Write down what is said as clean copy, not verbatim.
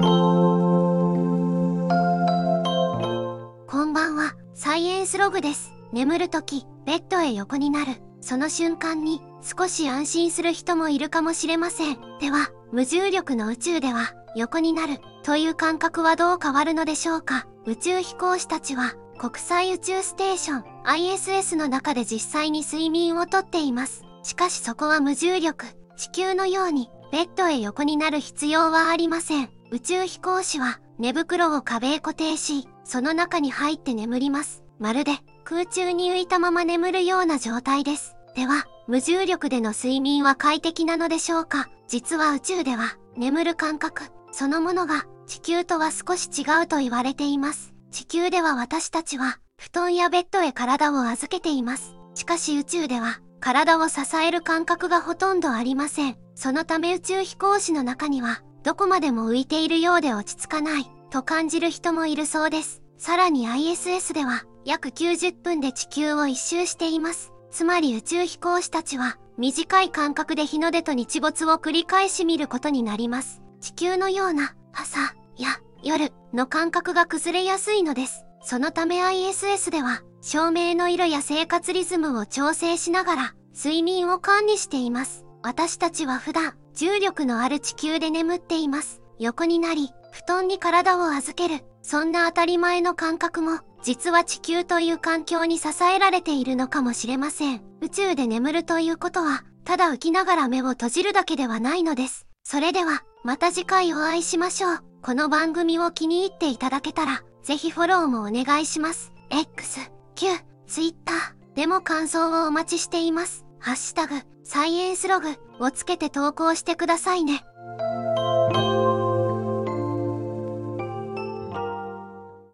こんばんは、サイエンスログです。眠るとき、ベッドへ横になる。その瞬間に、少し安心する人もいるかもしれません。では、無重力の宇宙では、横になる、という感覚はどう変わるのでしょうか。宇宙飛行士たちは、国際宇宙ステーション、ISS の中で実際に睡眠をとっています。しかしそこは無重力、地球のように、ベッドへ横になる必要はありません。宇宙飛行士は、寝袋を壁へ固定し、その中に入って眠ります。まるで空中に浮いたまま眠るような状態です。では、無重力での睡眠は快適なのでしょうか？実は宇宙では、眠る感覚そのものが地球とは少し違うと言われています。地球では私たちは、布団やベッドへ体を預けています。しかし宇宙では、体を支える感覚がほとんどありません。そのため宇宙飛行士の中には、どこまでも浮いているようで落ち着かない、と感じる人もいるそうです。さらに ISS では、約90分で地球を一周しています。つまり宇宙飛行士たちは、短い間隔で日の出と日没を繰り返し見ることになります。地球のような、朝や夜の感覚が崩れやすいのです。そのため ISS では、照明の色や生活リズムを調整しながら、睡眠を管理しています。私たちは普段、重力のある地球で眠っています。横になり、布団に体を預ける。そんな当たり前の感覚も、実は地球という環境に支えられているのかもしれません。宇宙で眠るということは、ただ浮きながら目を閉じるだけではないのです。それでは、また次回お会いしましょう。この番組を気に入っていただけたら、ぜひフォローもお願いします。X、Q、Twitter でも感想をお待ちしています。ハッシュタグ、サイエンスログをつけて投稿してくださいね。